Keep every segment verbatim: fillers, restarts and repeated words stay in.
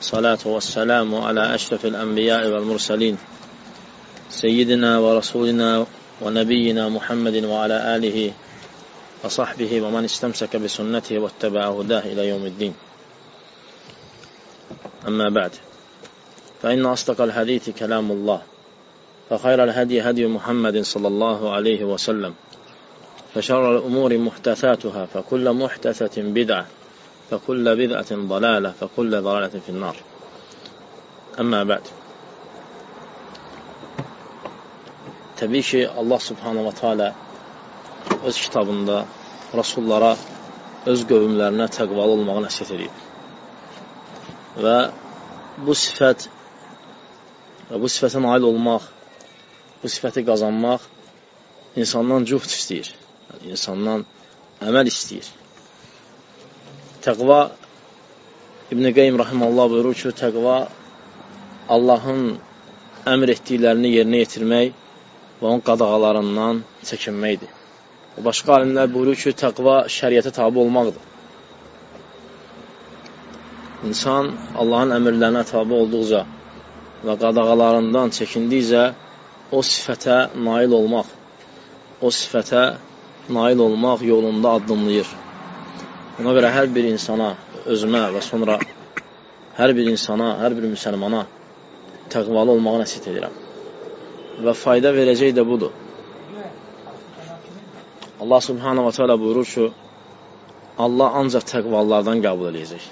الصلاة والسلام على أشرف الأنبياء والمرسلين سيدنا ورسولنا ونبينا محمد وعلى آله وصحبه ومن استمسك بسنته واتبع هداه إلى يوم الدين. أما بعد، فإن أصدق الحديث كلام الله، فخير الهدي هدي محمد صلى الله عليه وسلم، فشر الأمور محدثاتها، فكل محدثة بدعة، فكل بدعة ضلالة، فكل ضلالة في النار. أما بعد. Təbii ki, Allah subhanahu wa ta'ala öz kitabında Rasullara, öz qövmlərinə təqvalı olmağı nəsihət edib. Və bu sifət və bu sifətə nail olmaq, bu sifəti qazanmaq insandan cühd istəyir, yəni insandan əməl istəyir. Təqva, İbn-i Qeym Rahiməllah buyurur ki, təqva Allahın əmr etdiklərini yerinə yetirmək və onun qadağalarından çəkinməkdir. Başqa alimlər buyurur ki, təqva şəriətə tabi olmaqdır. İnsan Allahın əmrlərinə tabi olduqca və qadağalarından çəkindikcə o sifətə nail olmaq, o sifətə nail olmaq yolunda addımlayır. Ona görə hər bir insana, özümə və sonra hər bir insana, hər bir müsəlmana təqvalı olmağı nəsihət edirəm. Və fayda verəcək də budur. Allah subhanahu wa ta'ala buyurur ki, Allah ancaq təqvalardan qəbul edəcək.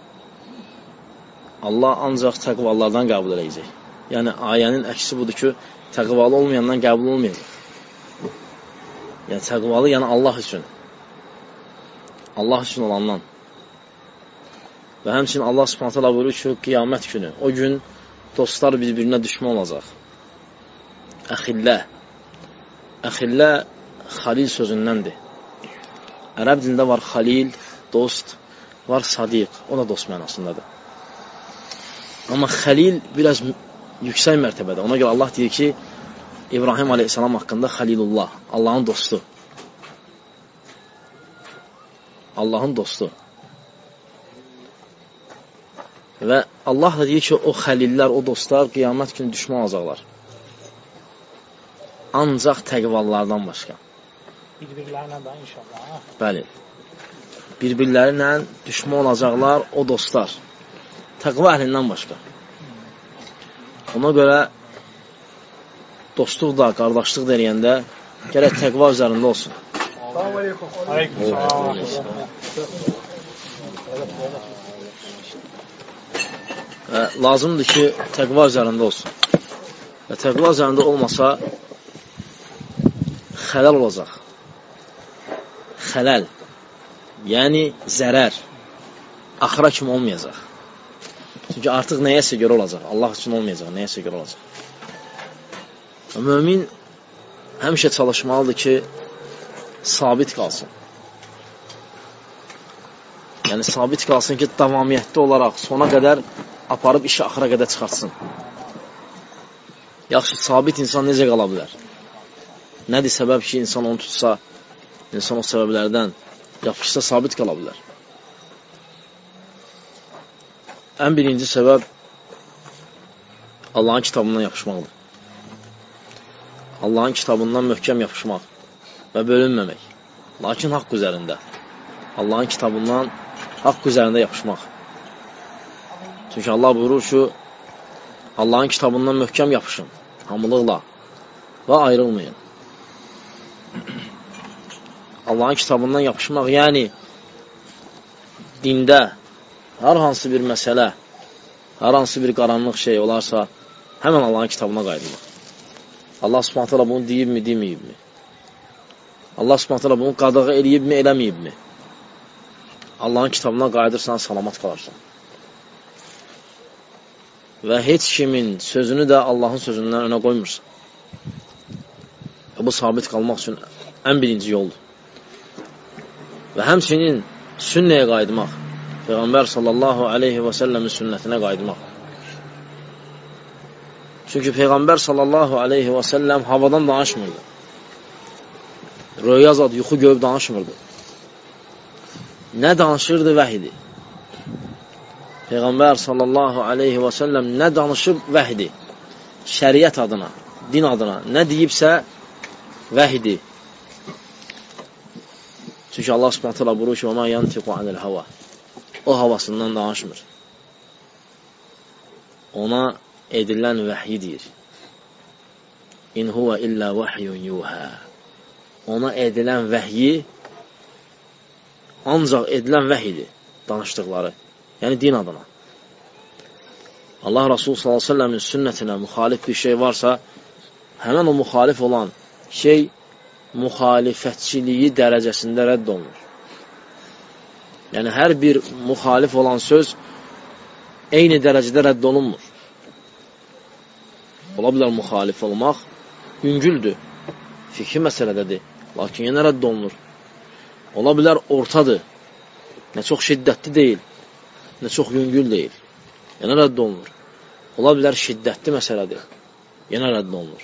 Allah ancaq təqvalardan qəbul edəcək. Yəni, ayənin əksi budur ki, təqvalı olmayandan qəbul olmayacaq. Yəni, təqvalı, yəni Allah üçün. Allah üçün olandan. Və həmçinin Allah subhanahu wa ta'ala buyurur ki, qiyamət günü, o gün dostlar bir-birinə düşmən olacaq. Əxillə. Əxillə xalil sözündəndir. Ərəb dilində var xalil, dost, var sadiq, o da dost mənasındadır. Amma xəlil biraz yüksək mərtəbədə. Ona görə Allah deyir ki, İbrahim aleyhissalam haqqında xalilullah, Allahın dostu. Allahın dostu. Və Allah da deyir ki, o xəlillər, o dostlar qiyamət günü düşmən olacaqlar. Ancaq təqvallardan başqa. Bir-birlərlə də inşallah. Bəli. Bir-birlərlə düşmən olacaqlar o dostlar. Təqva əhlindən başqa. Ona görə dostluq da, qardaşlıq da eləyəndə gərək təqva üzərində olsun. Və lazımdır ki, təqva üzərində olsun. Və təqva üzərində olmasa xələl olacaq. Xələl, yəni zərər, axıra kimi olmayacaq. Çünki artıq nəyəsə görə olacaq, Allah üçün olmayacaq, nəyəsə görə olacaq. Mömin həmişə çalışmalıdır ki, sabit qalsın. Yəni, sabit qalsın ki, davamiyyətli olaraq sona qədər aparıb işi axıra qədər çıxartsın. Yaxşı, sabit insan necə qala bilər? Nədir səbəb ki, insan onu tutsa, insan o səbəblərdən yapışsa, sabit qala bilər? Ən birinci səbəb Allahın kitabından yapışmaqdır. Allahın kitabından möhkəm yapışmaq və bölünməmək. Lakin haqq üzərində. Allahın kitabından haqq üzərində yapışmaq. Çünki Allah buyurur ki, Allahın kitabından möhkəm yapışın, hamılıqla və ayrılmayın. Allahın kitabından yapışmaq, yəni dində hər hansı bir məsələ, hər hansı bir qaranlıq şey olarsa, həmən Allahın kitabına qayıdılır. Allah subhanahu ta'ala bunu deyibmi, deməyibmi? Allah subhanahu ta'ala bunu qadağa eləyibmi, eləməyibmi? Allahın kitabına qayıdırsan, salamat qalarsan. Və heç kimin sözünü də Allahın sözündən önə qoymursan. Və bu sabit qalmaq üçün ən birinci yoldur. Və həmçinin sünnəyə qayıdmaq, Peyğəmbər sallallahu aleyhi və səlləmin sünnətinə qayıdmaq. Çünki Peyğəmbər sallallahu aleyhi və səlləm havadan danışmırdı. Röya zad, yuxu görüb danışmırdı. Nə danışırdı? Vəhidir. Peyğəmbər sallallahu aleyhi və səlləm nə danışıb vəhdi, şəriət adına, din adına, nə deyibsə vəhdi. Çünki Allah subhanahu teala buyurur ki, وَمَا يَنْتِقُ عَنِ الْهَوَى O havasından danışmır. Ona edilən vəhyi deyir. İn huve illa vahyun yuha. Ona edilən vəhyi ancaq edilən vəhyidir, danışdıqları. Yəni din adına. Allah Resulü sallallahu aleyhi ve sellemin sünnətinə müxalif bir şey varsa, həmən o müxalif olan şey müxalifətçiliyi dərəcəsində rədd olunur. Yəni hər bir müxalif olan söz eyni dərəcədə rədd olunmur. Ola bilər müxalif olmaq yüngüldür, fikri məsələdədir, lakin yenə rədd olunur. Ola bilər ortadır, nə çox şiddətli deyil, nə çox yüngül deyil, yenə rədd olunur. Ola bilər şiddətli məsələdir, yenə rədd olunur.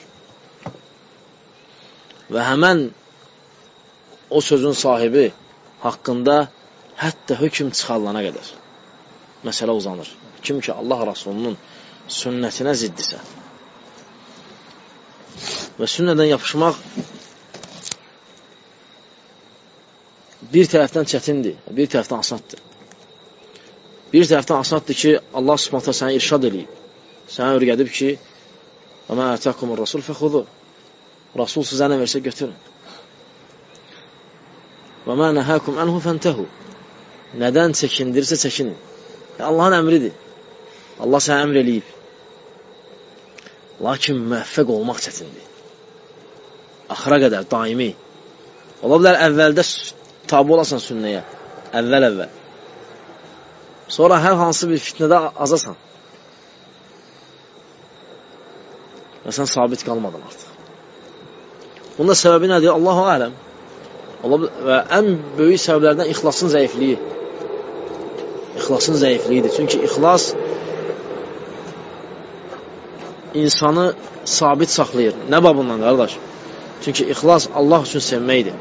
Və həmən o sözün sahibi haqqında hətta hökm çıxarılana qədər məsələ uzanır. Kim ki Allah Rasulunun sünnətinə ziddisə və sünnədən yapışmaq bir tərəfdən çətindir, bir tərəfdən asaddır. Bir tərəfdən asaddır ki, Allah subhanətə səni irşad edib, sənə öyrədib ki, وَمَا أَتَاكُمُ الرَّسُولُ فَخُذُوا Rasul sizə nə versə götürün. وَمَا نَهَاكُمْ أَنْهُ فَانْتَهُ Nədən çəkindirsə çəkinin. Allahın əmridir. Allah sənə əmr eləyib. Lakin müvəffəq olmaq çətindir. Axıra qədər, daimi. Ola bilər əvvəldə tabi olasan sünnəyə. Əvvəl-əvvəl. Sonra hər hansı bir fitnədə azasan. Və sən sabit qalmadın artıq. Bunda səbəbi nədir? Allahu aləm. Və ən böyük səbəblərdən ixlasın zəifliyi. İxlasın zəifliyidir. Çünki ixlas insanı sabit saxlayır. Nə babından, qardaş? Çünki ixlas Allah üçün sevməkdir.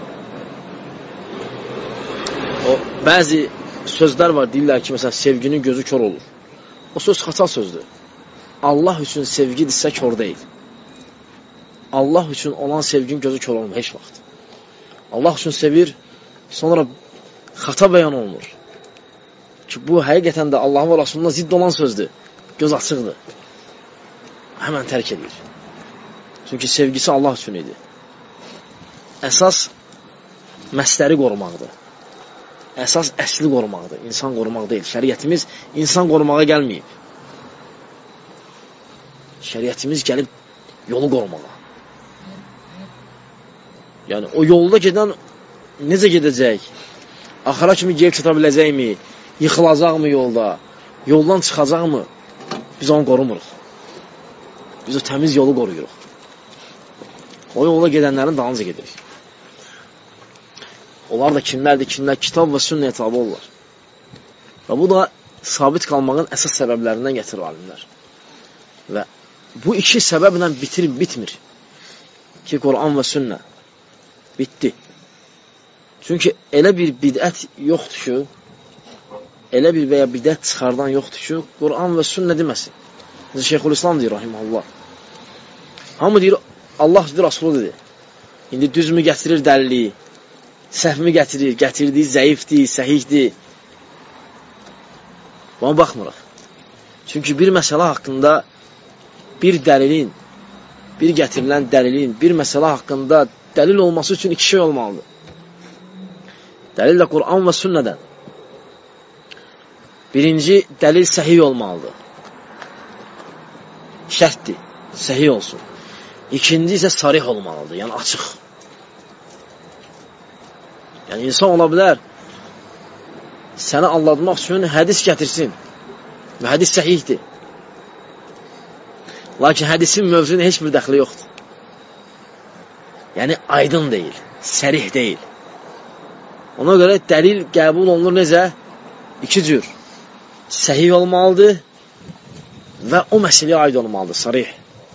O, bəzi sözlər var, deyirlər ki, məsələn, sevginin gözü kör olur. O söz xata sözdür. Allah üçün sevgidirsə kör deyil. Allah üçün olan sevgin gözü kör olmur, heç vaxt. Allah üçün sevir, sonra xata bəyan olunur. Ki, bu həqiqətən də Allahın və Rasuluna zidd olan sözdür. Göz açıqdır. Həmən tərk edir. Çünki sevgisi Allah üçün idi. Əsas məsləri qorumaqdır. Əsas əsli qorumaqdır. İnsan qorumaq deyil. Şəriətimiz insan qorumağa gəlməyib. Şəriətimiz gəlib yolu qorumağa. Yəni, o yolda gedən necə gedəcək? Axıra kimi gəlib çata biləcəkmi? Yıxılacaqmı yolda? Yoldan çıxacaqmı? Biz onu qorumuruq. Biz o təmiz yolu qoruyuruq. O yolda gedənlərin dalınca gedirik. Onlar da kimlərdir? Kimlər kitab və sünnəyə tabi olurlar. Və bu da sabit qalmağın əsas səbəblərindən gətirir alimlər. Və bu iki səbəblə bitirib bitmir. Ki, Quran və sünnə. Bitdi. Çünki elə bir bidət yoxdur ki, elə bir və ya bidət çıxardan yoxdur ki, Quran və sünnə deməsin. Necə Şeyxülislam deyir, rahiməhullah. Hamı deyir, Allah deyir, Rasulü dedi. İndi düzmü gətirir dəliliyi, səhvmi gətirir, gətirdiyi zəifdir, səhihdir. Buna baxmırıq. Çünki bir məsələ haqqında bir dəlilin, bir gətirilən dəlilin, bir məsələ haqqında dəlil olması üçün iki şey olmalıdır. Dəlil də Quran və sünnədən. Birinci, dəlil səhih olmalıdır. Şərtdir, səhih olsun. İkinci isə sarih olmalıdır, yəni açıq. Yəni, insan ola bilər, səni anlatmaq üçün hədis gətirsin və hədis səhihdir. Lakin hədisin mövzuna heç bir dəxli yoxdur. Yəni, aydın deyil, sərih deyil. Ona görə dəlil qəbul olunur necə? İki cür. Səhih olmalıdır və o məsələyə aid olmalıdır, sarih.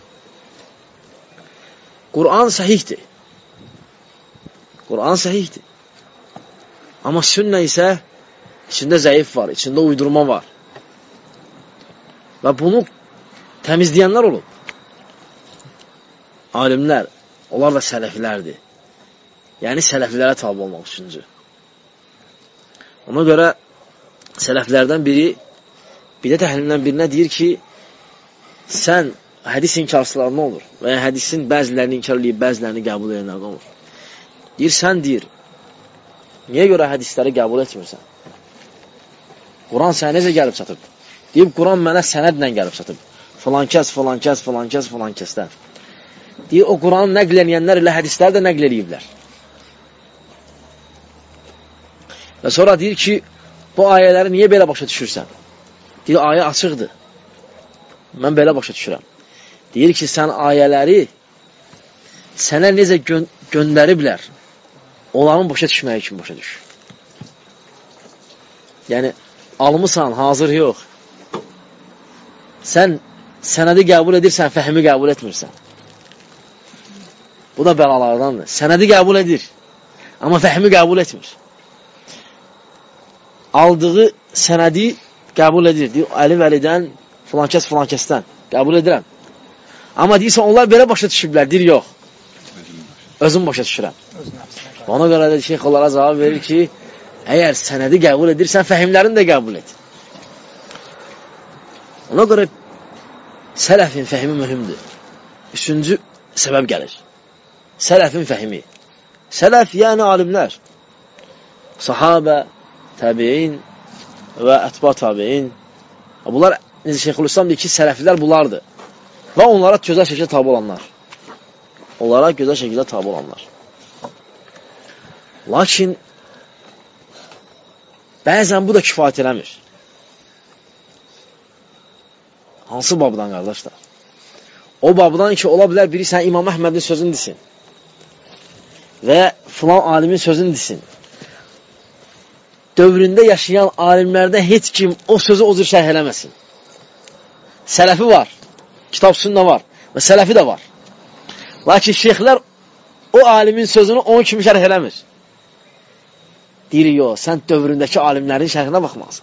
Quran səhihdir. Quran səhihdir. Amma sünnə isə içində zəif var, içində uydurma var. Və bunu təmizləyənlər olub. Alimlər, onlar da sələfilərdir. Yəni, sələfilərə tabi olmaq üçüncü. Ona görə sələflərdən biri, bidət əhlindən birinə deyir ki, sən hədis inkarsılarına olur və ya hədisin bəzilərini inkar edib, bəzilərini qəbul edənlərdən olur. Deyir, sən deyir, niyə görə hədisləri qəbul etmirsən? Quran sənə necə gəlib çatıb? Deyib, Quran mənə sənədlə gəlib çatıb. Filan kəs, filan kəs, filan kəs, filan kəsdən. Deyir, o Quranı nəql edənlər ilə hədisləri də nəql ediblər. Və sonra deyir ki, bu ayələri niyə belə başa düşürsən? Deyir, ayə açıqdır. Mən belə başa düşürəm. Deyir ki, sən ayələri sənə necə gö göndəriblər, onların başa düşməyi kimi başa düş. Yəni, almısan, hazır yox. Sən sənədi qəbul edirsən, fəhmi qəbul etmirsən. Bu da bəlalardandır. Sənədi qəbul edir, amma fəhmi qəbul etmir. Aldığı sənədi qəbul edir. Deyir, Əli Vəlidən, filan kəs, filan kəsdən qəbul edirəm. Amma deyirsən, onlar belə başa düşüblər. Deyir, yox. Özüm başa düşürəm. Ona görə də şeyx onlara cavab verir ki, əgər sənədi qəbul edirsən, fəhimlərini də qəbul et. Ona görə sələfin fəhimi mühümdür. Üçüncü səbəb gəlir. Sələfin fəhimi. Sələf, yəni alimlər. Sahabə, təbiin və ətba təbiin. Bunlar, necə Şeyxülislam deyir ki, sələflər bunlardır. Və onlara gözəl şəkildə tabi olanlar. Onlara gözəl şəkildə tabi olanlar. Lakin, bəzən bu da kifayət eləmir. Hansı babdan, qardaşlar? O babdan ki, ola bilər biri sən İmam Əhmədin sözünü desin və filan alimin sözünü desin. Dövründə yaşayan alimlərdə heç kim o sözü o cür şərh eləməsin. Sələfi var, kitab sünnə var və sələfi də var. Lakin şeyxlər o alimin sözünü onun kimi şərh eləmir. Deyir, yox, sən dövründəki alimlərin şərhinə baxmalısın.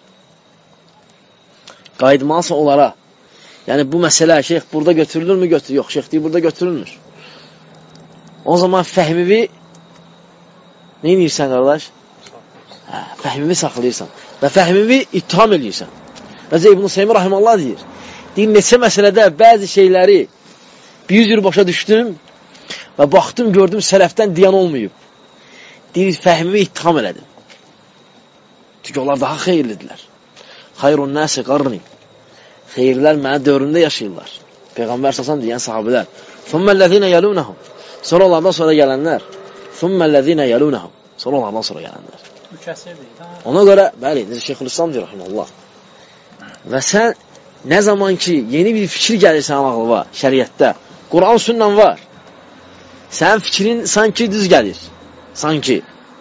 Qayıdmalısın onlara. Yəni, bu məsələ, şeyx burada götürülürmü? Götürür. Yox, şeyx deyir, burada götürülmür. O zaman fəhmimi nə edirsən, qardaş? Hə, fəhmimi saxlayırsan və fəhmimi ittiham edirsən. Rəcə İbn-i Seymi Rahimallah deyir. Deyir, neçə məsələdə bəzi şeyləri bir cür başa düşdüm və baxdım, gördüm, sələfdən diyan olmayıb. Deyir, fəhmimi ittiham elədim. Çünki onlar daha xeyirlidirlər. Xayrun nəsi qarni. Xeyirlər mənə dövründə yaşayırlar. Peyğəmbər səsəm deyən sahabələr. Thumməl-ləzinə yəlunəhum. Sonra onlardan sonra gələnlər. Thumməl-ləzinə yəlunəhum. Sonra onlardan sonra gələnlər. Ona görə, bəli, necə Şeyxülislam deyir, rahiməllah. Və sən nə zaman ki, yeni bir fikir gəlir sənin ağlıva, şəriətdə, Quran sünnən var. Sənin fikrin sanki düz gəlir. Sanki.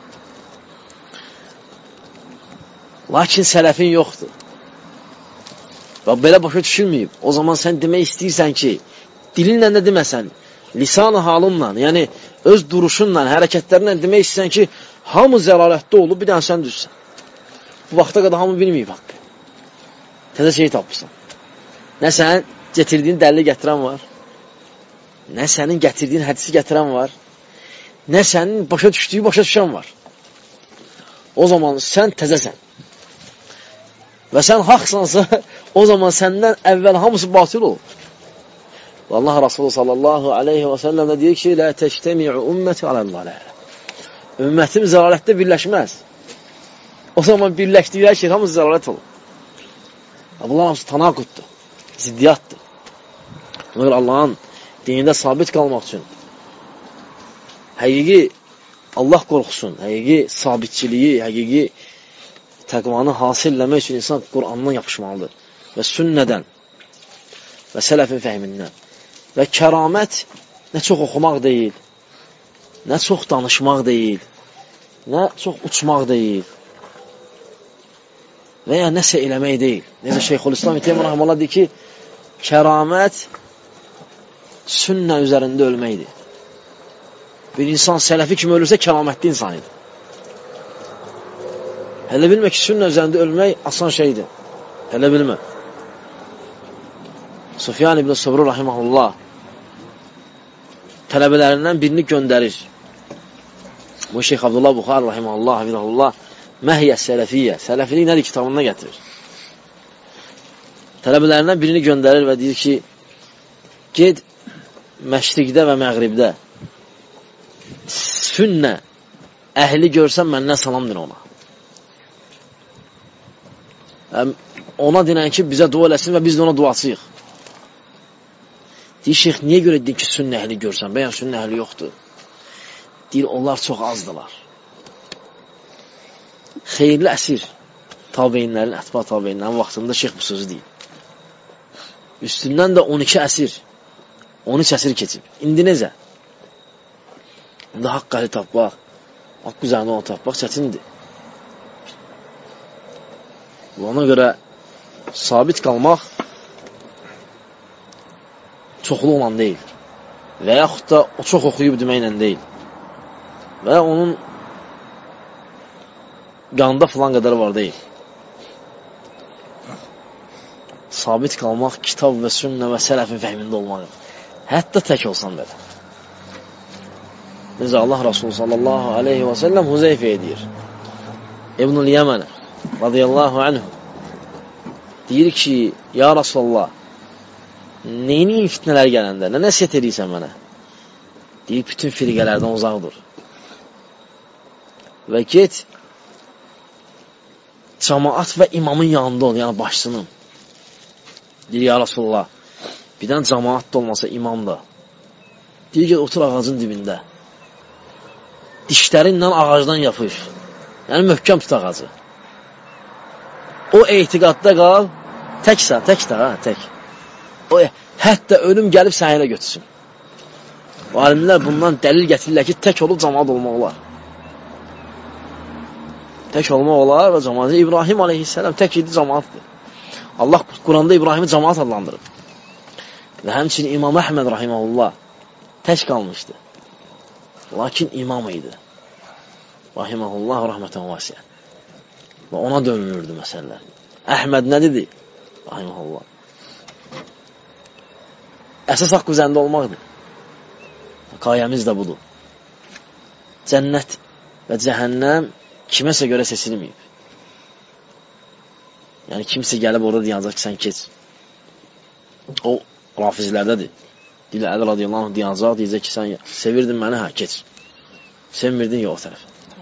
Lakin sələfin yoxdur. Və belə başa düşülməyib. O zaman sən demək istəyirsən ki, dilinlə də deməsən, lisan-ı halınla, yəni öz duruşunla, hərəkətlərinlə demək istəyirsən ki, hamı zəlalətdə olub, bir dənə sən düzsən. Bu vaxta qədər hamı bilməyib haqqı. Təzə şey tapırsan. Nə sənin getirdiyin dəlili gətirən var, nə sənin gətirdiyin hədisi gətirən var, nə sənin başa düşdüyü başa düşən var. O zaman sən təzəsən. Və sən haqsansa, o zaman səndən əvvəl hamısı batıl olur. Və Allah Rasulü sallallahu aleyhi və səlləm də deyir ki, lə təştəmi'u ümməti aləl-lalə. Ümmətim zəlalətdə birləşməz. O zaman birləşdikləri şey hamısı zəlalət olur. Bunlar hamısı tanaquddur, ziddiyyatdır. Ona görə Allahın dinində sabit qalmaq üçün həqiqi Allah qorxusun, həqiqi sabitçiliyi, həqiqi təqvanı hasilləmək üçün insan Qurandan yapışmalıdır və sünnədən və sələfin fəhmindən. Və kəramət nə çox oxumaq deyil, nə çox danışmaq deyil, nə çox uçmaq deyil və ya nəsə eləmək deyil. Necə Şeyxülislam İtəymə Rahmanullah deyir ki, kəramət sünnə üzərində ölməkdir. Bir insan sələfi kimi ölürsə kəramətli insan idi. Hələ bilmə ki, sünnə üzərində ölmək asan şeydir. Hələ bilmə. Sufyan ibn Sabr rahimehullah tələbələrindən birini göndərir. Bu Şeyx Abdullah Buxar rahimehullah, hafizahullah, Məhiyyə Sələfiyyə, Sələfilik nədir kitabında gətirir. Tələbələrindən birini göndərir və deyir ki, ged məşriqdə və məğribdə sünnə əhli görsən məndən salam din ona. Ona dinən ki, bizə dua eləsin və biz də ona duacıyıq. Deyir, şeyx, niyə görə dedin ki, sünnə əhli görsən? Bəyən sünnə əhli yoxdur. Deyir, onlar çox azdılar. Xeyirli əsir tabeyinlərin, ətba tabeyinlərin vaxtında şeyx bu sözü deyil. Üstündən də on iki əsir, on üç əsir keçib. İndi necə? İndi haqq əhli tapmaq, haqq üzərində onu tapmaq çətindir. Ona görə sabit qalmaq çoxlu olan deyil. Və yaxud da o çox oxuyub deməklə deyil. Və onun qanında filan qədər var deyil. Sabit qalmaq, kitab və sünnə və sələfin fəhmində olmaq. Hətta tək olsan belə. Necə Allah Rasulü sallallahu aleyhi və səlləm Huzeyfəyə deyir. İbn-ül Yəmənə radiyallahu anhu deyir ki, ya Rasulallah, neyinin fitnələr gələndə, nə nəsiyyət edirsən mənə? Deyir, bütün firqələrdən uzaq dur. Və get, cəmaat və imamın yanında ol, yəni başçının. Deyir, ya Rasulallah, birdən cəmaat da olmasa imam da. Deyir, get, otur ağacın dibində. Dişlərinlə ağacdan yapış. Yəni, möhkəm tut ağacı. O etiqadda qal, təksə, tək də, hə, tək. O, hətta ölüm gəlib səni ilə götürsün. O alimlər bundan dəlil gətirirlər ki, tək olub cəmaat olmaq olar. Tək olmaq olar və cəmaat. İbrahim aleyhisselam tək idi cəmaatdır. Allah Quranda İbrahimi cəmaat adlandırıb. Və həmçinin İmam Əhməd rahiməhullah tək qalmışdı. Lakin imam idi. Rahiməhullah rəhmətən vəsiyə. Və ona dönülürdü məsələlər. Əhməd nə dedi? Rahiməhullah. Əsas haqq üzərində olmaqdır. Qayəmiz də budur. Cənnət və cəhənnəm kiməsə görə seçilməyib. Yəni, kimsə gəlib orada deyəcək ki, sən keç. O, rafizlərdədir. Dilə Əli radiyallahu anh deyəcək, deyəcək ki, sən sevirdin məni, hə, keç. Sevmirdin, yox o tərəf.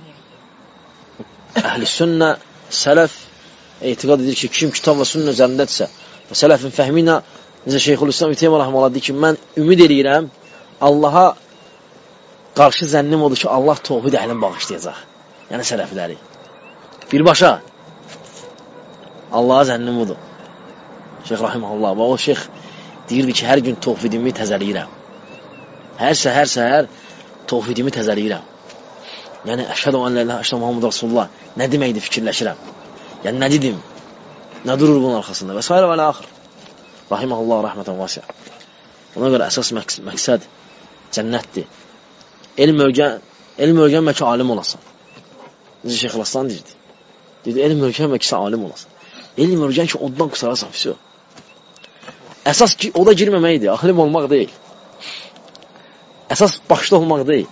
Əhl-i sünnə, sələf etiqad edir ki, kim kitab və sünnə üzərindədirsə və sələfin fəhmi ilə necə Şeyxülislam İbn Rəhməllah deyir ki, mən ümid edirəm, Allaha qarşı zənnim odur ki, Allah tövhid əhlini bağışlayacaq. Yəni sələfləri. Birbaşa Allaha zənnim odur. Şeyx Rahiməhullah. Və o şeyx deyirdi ki, hər gün tövhidimi təzəliyirəm. Hər səhər səhər tövhidimi təzəliyirəm. Yəni, əşhədu ən lə iləhə əşhədu Muhammed Rasulullah nə deməkdir fikirləşirəm. Yəni, nə dedim? Nə durur bunun arxasında? Və s. və alə axır. Rahiməhullah, rəhmətən vəsiyə. Ona görə əsas məqs məqsəd cənnətdir. Elm öyrən, elm öyrənmə ki, alim olasan. Necə Şeyx Raslan deyirdi. Deyirdi, elm öyrənmə ki, sən alim olasan. Elm öyrən ki, ondan qusarasan, fisiyo. Əsas ki, o da girməməkdir, alim olmaq deyil. Əsas başda olmaq deyil.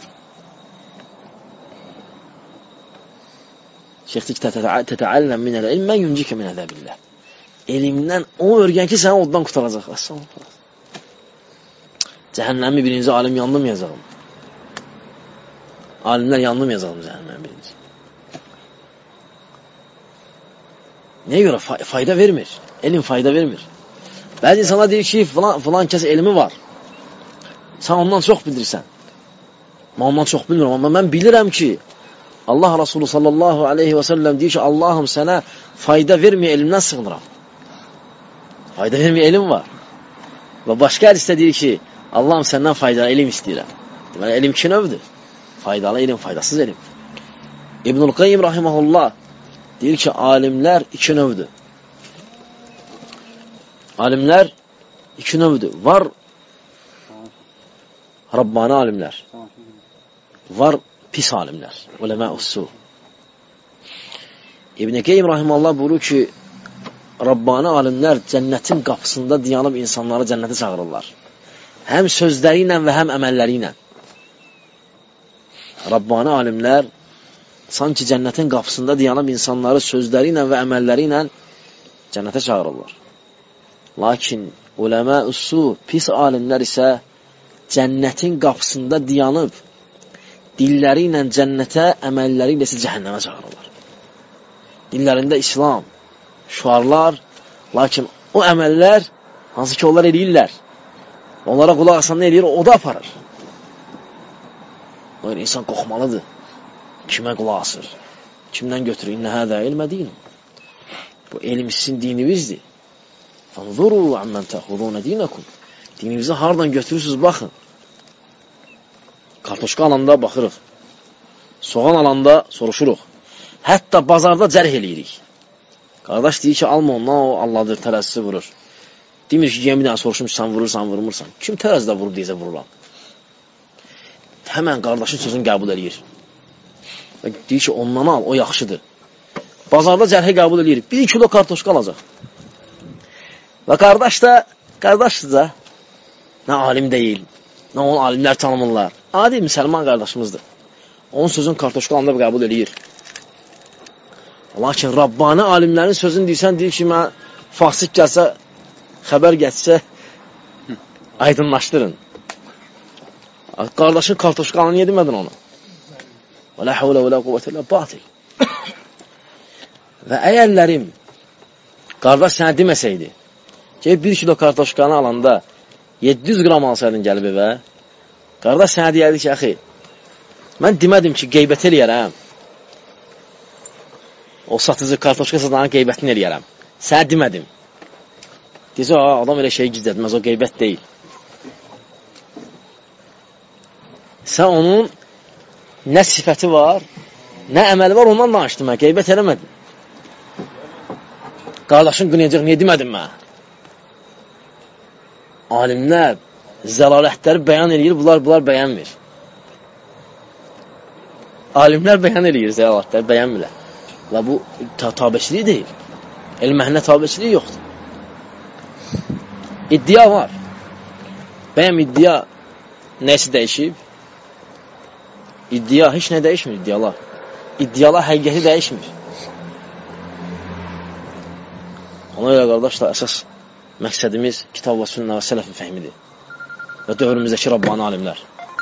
Şeyx deyir ki, tətəəlləm minələ ilm, mən yüncikə minələ billah. Elimdən onu örgən ki, səni oddan qutaracaq. Cəhənnəmi birinci alim yanılmayacaqım. Alimlər yanılmayacaqım cəhənnəmi birinci. Nəyə görə? Fayda vermir. Elm fayda vermir. Bəzi insanlar deyir ki, filan, filan kəs elmi var. Sən ondan çox bilirsən. Mən ondan çox bilmirəm. Amma mən bilirəm ki, Allah Rasulü sallallahu aleyhi və səlləm deyir ki, Allahım sənə fayda verməyə elmdən sığınıram. Fayda verməyə elm var. Və başqa hədisdə deyir ki, Allahım səndən faydalı elm istəyirəm. Deməli, elm iki növdür. Faydalı elm, faydasız elm. İbn-ül Qayyim rahiməhullah deyir ki, alimlər iki növdür. Alimlər iki növdür. Var Rabbani alimlər. Var pis alimlər. Uləmə-us-su. İbn-i Qayyim rahiməhullah buyurur ki, Rabbani alimlər cənnətin qapısında dayanıb insanları cənnətə çağırırlar. Həm sözləri ilə və həm əməlləri ilə. Rabbani alimlər sanki cənnətin qapısında dayanıb insanları sözləri ilə və əməlləri ilə cənnətə çağırırlar. Lakin uləma-üssu, pis alimlər isə cənnətin qapısında dayanıb dilləri ilə cənnətə, əməlləri ilə isə cəhənnəmə çağırırlar. Dillərində İslam, şüarlar, lakin o əməllər, hansı ki onlar eləyirlər, onlara qulaq asan nə eləyir, o da aparır. O insan qorxmalıdır. Kimə qulaq asır? Kimdən götürür? İnnə hədə ilmə dinin. Bu elm sizin dinimizdir. Fanzuru əmmən təxudunə dinəkum. Dinimizi hardan götürürsünüz, baxın. Kartoşka alanda baxırıq. Soğan alanda soruşuruq. Hətta bazarda cərh eləyirik. Qardaş deyir ki, alma ondan, o Allahdır, tərəzisi vurur. Demir ki, yemin dən soruşmuşsan, vurursan, vurmursan. Kim tərəzidə vurur deyəcə vururam. Həmən qardaşın sözünü qəbul eləyir. Deyir ki, ondan al, o yaxşıdır. Bazarda cərhi qəbul eləyir. Bir kilo kartoşka alacaq. Və qardaş da, qardaşdır da, nə alim deyil, nə onun alimlər tanımırlar. Adi müsəlman qardaşımızdır. Onun sözün kartoşka alanda qəbul eləyir. Lakin Rabbani alimlərin sözünü deyirsən, deyir ki, mən fasik gəlsə, xəbər getsə, aydınlaşdırın. Qardaşın kartoşkanı niyə demədin onu? Və lə həvlə və lə quvvətə ilə batil. Və əgərlərim, qardaş sənə deməsəydi, ki, bir kilo kartoşkanı alanda yeddi yüz qram alsaydın gəlib evə, qardaş sənə deyərdi ki, əxi, mən demədim ki, qeybət eləyərəm. O satıcı kartoşka satanın qeybətini eləyərəm. Sənə demədim. Deyəcək, adam elə şey gizlətməz, o qeybət deyil. Sən onun nə sifəti var, nə əməli var, ondan danışdım mən, qeybət eləmədim. Qardaşın qınayacaq, niyə demədim mən? Alimlər zəlalətləri bəyan edir, bunlar, bunlar bəyənmir. Alimlər bəyan edir zəlalətləri, bəyənmirlər. Və bu tabiçiliyi deyil. Elm-əhlinə tabiçiliyi yoxdur. İddia var. Bəyəm iddia nəsi dəyişib? İddia heç nə dəyişmir, iddialar. İddialar həqiqəti dəyişmir. Ona görə qardaşlar, əsas məqsədimiz kitab və sünnə və sələfin fəhmidir. Və dövrümüzdəki Rabbani alimlər.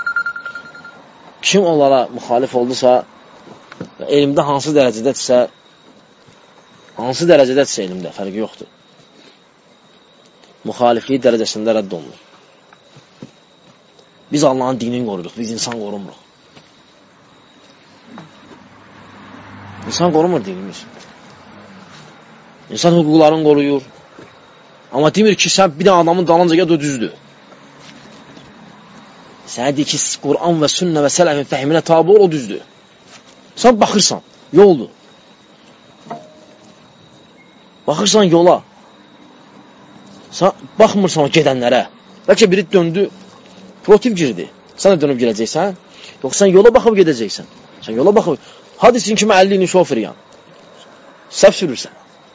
Kim onlara müxalif oldusa, elmdə hansı dərəcədədirsə, hansı dərəcədədirsə elmdə, fərqi yoxdur. Müxalifliyi dərəcəsində rədd olunur. Biz Allahın dinini qoruruq, biz insan qorumuruq. İnsan qorumur dinimiz. İnsan hüquqlarını qoruyur. Amma demir ki, sən bir dənə adamın dalınca gəl, o düzdür. Sənə deyir ki, Quran və sünnə və sələfin fəhminə tabi ol, o düzdür. Sən baxırsan, yoldur. Baxırsan yola. Sən baxmırsan o gedənlərə. Bəlkə biri döndü, protiv girdi. Sən də dönüb girəcəksən. Yox, sən yola baxıb gedəcəksən. Sən yola baxıb. Hadisin kimi əlli ilin şoförüyəm. Səhv sürürsən.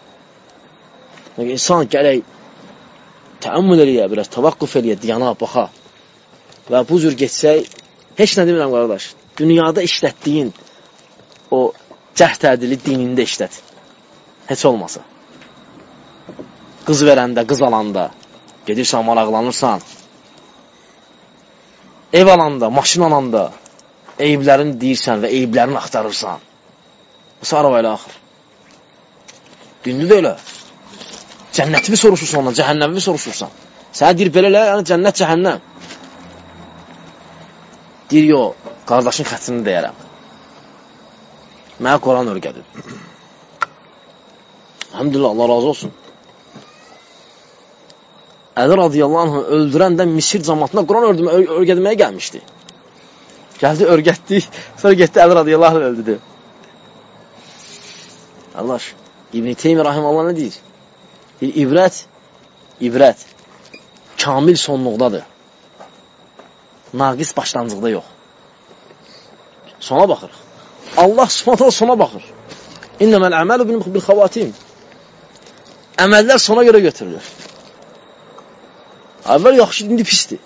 İnsan gələk təəmmül eləyə, biraz təvaqquf eləyə, diyana, baxa. Və bu cür geçsək, heç nə demirəm qardaş. Dünyada işlətdiyin o cəhd ədili dinində işlət. Heç olmasa. Qız verəndə, qız alanda, gedirsən, maraqlanırsan, ev alanda, maşın alanda, eyiblərini deyirsən və eyiblərini axtarırsan. Sonra və ilə axır. Dündür də elə. Cənnətimi soruşursan ondan, cəhənnəmimi soruşursan. Sənə deyir, belə elə, yəni cənnət, cəhənnəm. Deyir, yox, qardaşın xətrini deyərəm. Mənə Quran örgədir. Alhamdülillah, Allah razı olsun. Əli radiyallahu anh öldürəndə Misir cəmatına Quran örgədməyə gəlmişdi. Gəldi, örgətdi, sonra getdi Əli radiyallahu anh öldürdü. Allah, İbn-i Teymiyyə rahimehullah nə deyir? Deyir, ibrət, ibrət kamil sonluqdadır. Naqis başlanğıcda yox. Sona baxırıq. Allah subhanət hala sona baxır. İnnəməl əməlu bil xavatim. əməllər sona görə götürülür. Əvvəl yaxşı, indi pisdir.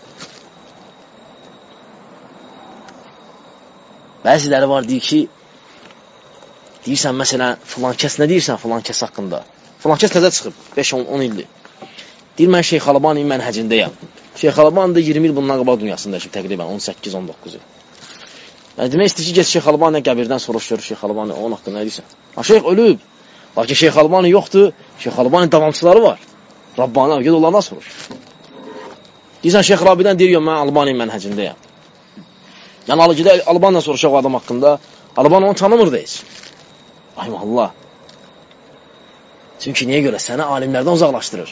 Bəziləri var, deyir ki, deyirsən, məsələn, filan kəs nə deyirsən filan kəs haqqında? Filan kəs nəzə çıxıb, beş on ildir. Deyir, mən Şeyx Albani mənhəcindəyəm. Şeyx Albani da iyirmi il bundan qabaq dünyasında yaşayıb, təqribən on səkkiz on doqquz il. Yəni, demək istəyir ki, get Şeyx Albani qəbirdən soruş görür, Şeyx Albani onun haqqında nə deyirsən? Ha, Şeyx ölüb, lakin Şeyx Albani yoxdur, Şeyx Albani davamçıları var. Rabbani, ged onlardan soruş. Deyirsən, Şeyx Rabidən deyir, mən Albani mənhəcindəyəm. Yəni, alıcıda Albani'dən soruşaq o adam haqqında, Albani onu tanımır deyiz. Rahiməhullah. Çünki niyə görə? Səni alimlərdən uzaqlaşdırır.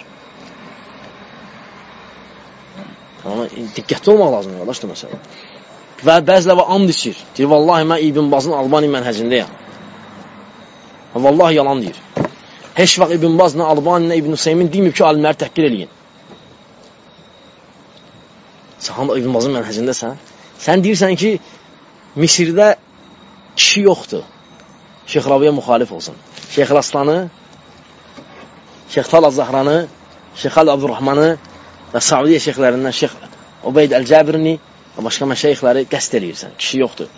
Amma diqqətli olmaq lazımdır, qardaşdır məsələ. Və bəzilə və and içir. Deyir, vallahi mən İbn Bazın Albani mənhəcindəyəm. Vallahi yalan deyir. Heç vaxt İbn Baz, nə Albani, nə İbn Hüseymin deyməyib ki, alimləri təhqir eləyin. Sən İbn Bazın mənhəcindəsən. Sən deyirsən ki, Misirdə kişi yoxdur. Şeyx Rabiyə müxalif olsun. Şeyx Raslanı, Şeyx Talaz Zahranı, Şeyx Ali Abdurrahmanı və Saudiyə şeyxlərindən Şeyx Ubeyd Əl-Cəbrini və başqa məşəyixləri qəst eləyirsən. Kişi yoxdur.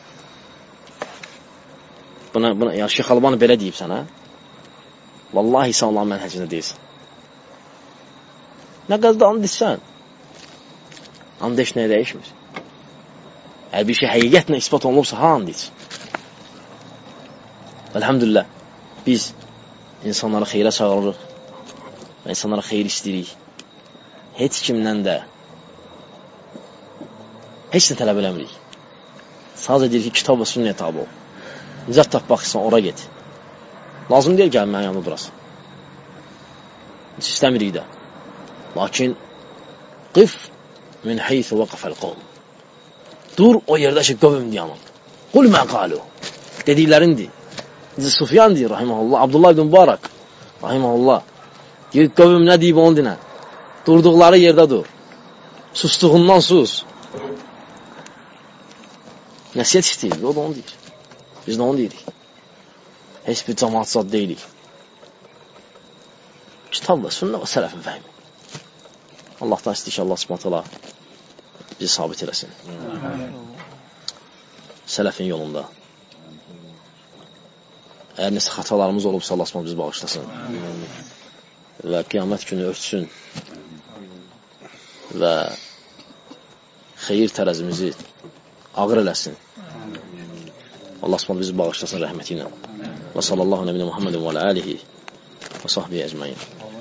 Buna, buna, yəni Şeyx Albani belə deyib sənə. Vallahi sən Allahın mənhəcində deyilsən. Nə qədər and içsən? And iç nəyə dəyişmir? Əgər bir şey həqiqətlə ispat olunubsa, ha and iç. Elhamdülillah, biz insanları xeyrə çağırırıq və insanlara xeyir istəyirik. Heç kimdən də heç nə tələb eləmirik. Sadəcə deyir ki, kitab və sünnəyə tabi ol. Nicat tapmaq istəyirsən, ora get. Lazım deyil, gəl mənim yanımda durasın. Heç istəmirik də. Lakin qif min heyth vəqafəl qovm. Dur o yerdə ki, qövm deyəməm. Qul mə qalu. Dediklərindir. Sufyan deyir, rahiməhullah, Abdullah ibn Mübarək, rahiməhullah, deyir, qövm nə deyib onu dinə, durduqları yerdə dur, sustuğundan sus. Nəsiyyət istəyir, o da onu deyir, biz də onu deyirik, heç bir cəmaat zad deyilik. Kitabla, sünnə və sələfin fəhmi. Allahdan istəyir ki, Allah subhanətələ bizi sabit eləsin. Sələfin yolunda. Əgər nəsə xatalarımız olubsa, Allah s.ə. bizi bağışlasın və qiyamət günü örtsün və xeyir tərəzimizi ağır eləsin. Allah s.ə. bizi bağışlasın rəhməti ilə. Və sallallahu nəbinə Muhammedin və alə alihi və sahbihi əcməyin.